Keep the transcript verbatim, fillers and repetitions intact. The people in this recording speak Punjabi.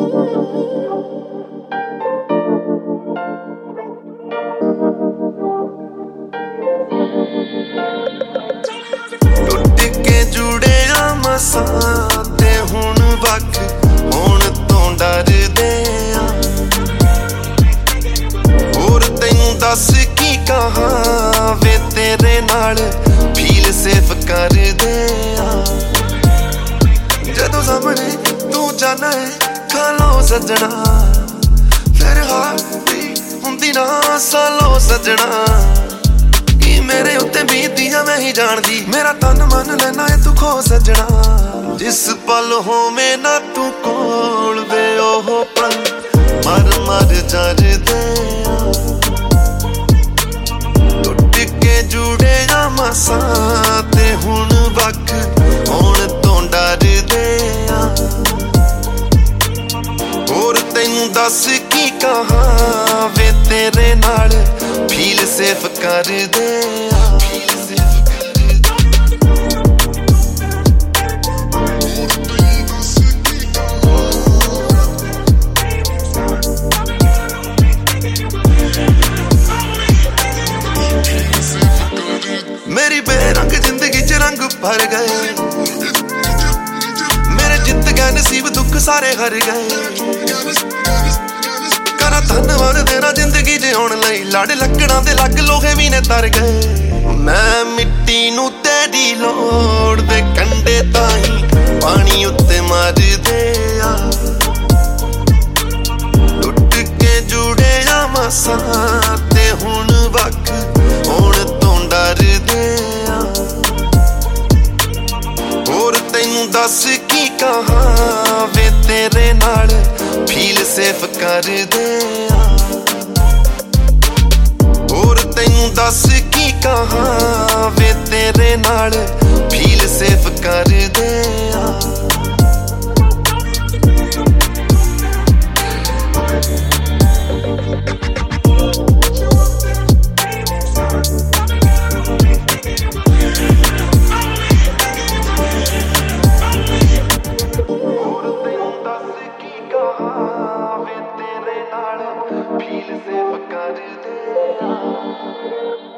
ਟੁੱਟ ਕੇ ਜੁੜਿਆ ਮਸਾਂ ਤੇ ਹੁਣ ਵਕ ਹੁਣ ਤੋਂ ਡਰਦੇ ਆ। ਹੋਰ ਤੈਨੂੰ ਦੱਸ ਕੀ ਕਹਾਂ ਵੇ ਤੇਰੇ ਨਾਲ ਫੀਲ ਸੇਫ ਕਰਦੇ ਆ। ਜਦੋਂ ਸਾਹਮਣੇ ਤੂੰ ਜਾਣਾ ਹੈ ਖਾ ਲਓ ਸੱਜਣਾ, ਫਿਰ ਹਾਰੀ ਹੁੰਦੀ ਨਾ ਸਾਲੋ ਸੱਜਣਾ। ਕੀ ਮੇਰੇ ਉੱਤੇ ਬੀਤਦੀਆਂ ਮੈਂ ਹੀ ਜਾਣਦੀ, ਮੇਰਾ ਤਨ ਮਨ ਲੈਣਾ ਏ ਤੂੰ ਖੋ ਸੱਜਣਾ। ਜਿਸ ਪਲ ਹੋਵੇਂ ਨਾ ਤੂੰ ਕੋਲ ਵੇ ਉਹ ਪਲ ਮਰ ਮਰ ਜਰਦੇ ਆ। ਟੁੱਟ ਕੇ ਜੁੜਿਆ ਮਸਾਂ ਤੇ ਹੁਣ ਵਕ ਹੁਣ ਤੋਂ ਡਰਦੇ ਆ। ਹੋਰ ਤੈਨੂੰ ਦੱਸ ਕੀ ਕਹਾਂ ਵੇ ਤੇਰੇ ਨਾਲ ਫੀਲ ਸੇਫ ਕਰਦੇ ਆ। ਮੇਰੀ ਬੇਰੰਗ ਜ਼ਿੰਦਗੀ ਚ ਰੰਗ ਭਰ ਗਏ, ਮੇਰੇ ਜਿੱਤ ਗਏ ਨਸੀਬ ਦੁੱਖ ਸਾਰੇ ਹਰ ਗਏ। ਕਰਾਂ ਧੰਨਵਾਦ ਤੇਰਾ ਜ਼ਿੰਦਗੀ ਜਿਉਣ ਲਈ, ਲੜ ਲੱਕੜਾਂ ਦੇ ਲੱਗ ਲੋਹੇ ਵੀ ਨੇ ਤਰ ਗਏ। ਮੈਂ ਮਿੱਟੀ ਨੂੰ ਤੇਰੀ ਲੋੜ ਦੇ ਕੰਡੇ ਤਾਈਂ ਪਾਣੀ ਉੱਤੇ ਮਾਰਦੇ ਆ। ਟੁੱਟ ਕੇ ਜੁੜਿਆ ਮਸਾਂ ਤੇ ਹੁਣ ਵਕ ਹੁਣ ਤੋਂ ਡਰਦੇ ਆ। ਹੋਰ ਤੈਨੂੰ ਦੱਸ ਕੀ ਕਹਾਂ ਵੇ ਤੇਰੇ ਨਾਲ ਫੀਲ ਸੇਫ ਕਰਦੇ ਆ। ਹੋਰ ਤੈਨੂੰ ਦੱਸ ਕੀ ਕਹਾਂ ਵੇ ਤੇਰੇ ਨਾਲ ਫੀਲ ਸੇਫ ਕਰਦੇ ਆ। ਵੇ ਤੇਰੇ ਨਾਲ ਫੀਲ ਸੇਫ ਕਰਦੇ ਆ।